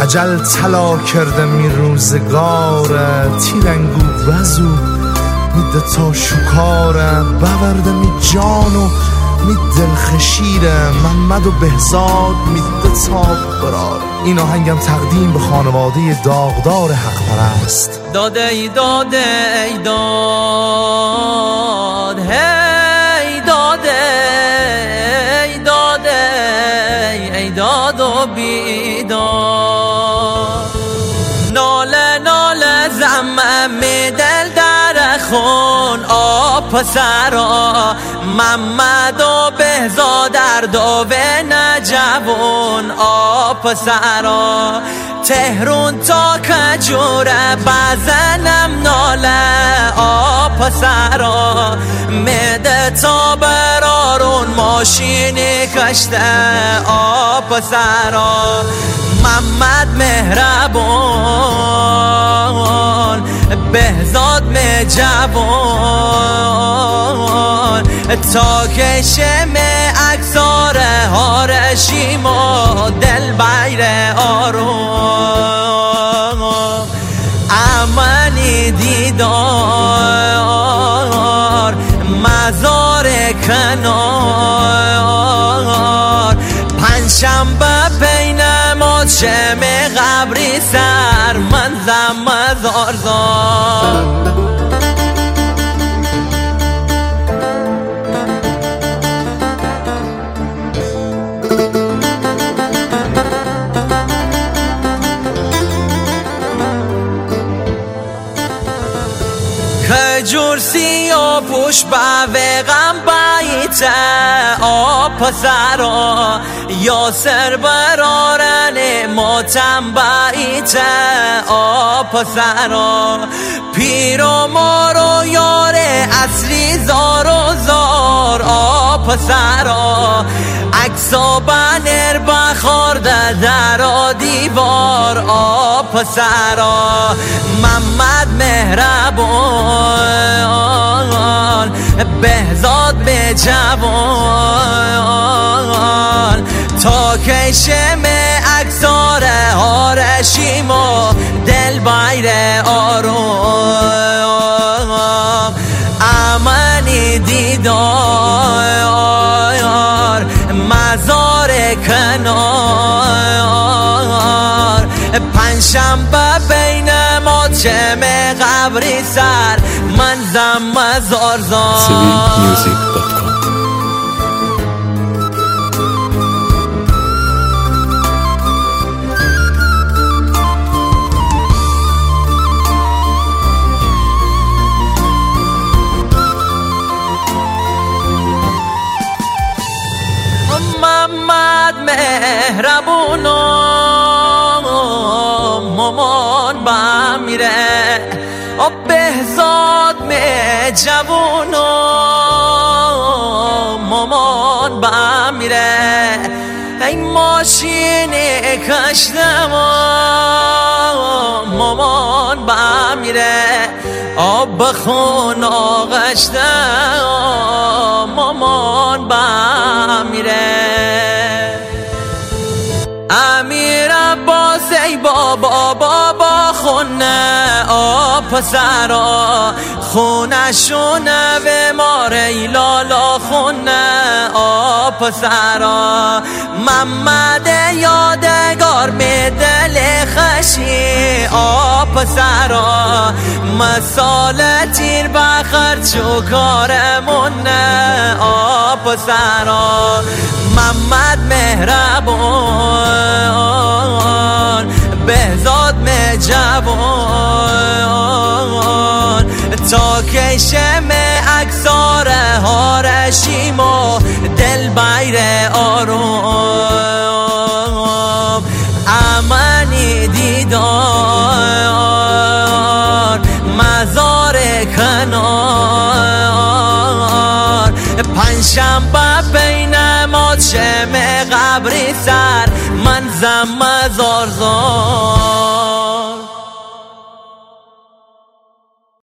عجل طلا کرده می روزگاره تیرنگو وزو میده تا شکاره بورده می جانو می دلخشیره محمد و بهزاد میده تا برار. این آهنگم تقدیم به خانواده داغدار حق پرست. داده ای داده ای داد هی داده ای داده ای داد و بیداد ناله ناله زمم دل در خون آب پسرا محمد و بهزاد در دوه نجوون آب پسرا تهرون تا کجوره بزنم ناله آب پسرا میده تا برارون ماشینی کشته آب پسرا محمد مهربان بهزاد می جوان تا کشم اکسار هارشیم و دل بیر آروم امنی دیدار مزار کنار پنجشنبه پی نماز شم قبری سر من زم زار زار کجور سیا پوش به غم بایته آب پسرا یاسر برارن ماتم بایته آب پسرا پیر و مار و یار اصلی زار و زار آب پسرا عکسا بنر بخورده در دیوار آب پسرا محمد مهربان بهزاد به جوان تا کشم اکسار هارشیم و دل بیر آروم امنی دیدار مزار کنار پنجشنبه بین ماتشم قبری سر من زم زار زار محمد مهربونو مامان با میره بهزاد می جوونو مامان با میره ای ماشین کشتم مامان با میره آب بخون آغشتم مامان با میره امیر عباس ای بابا بابا خونه آب پسرا خونه شونه و ماره لالا خونه آب پسرا محمد یادگار می دل خشی آب پسرا مسال تیر بخر چو کارمونه آب پسرا محمد مهربان بهزاد می جوان تا کشم اکسار هارشیم و دل بیر آروم امنی دیدار مزار کنار پنجشنبه بین ماتشم قبری سر من زم زار زار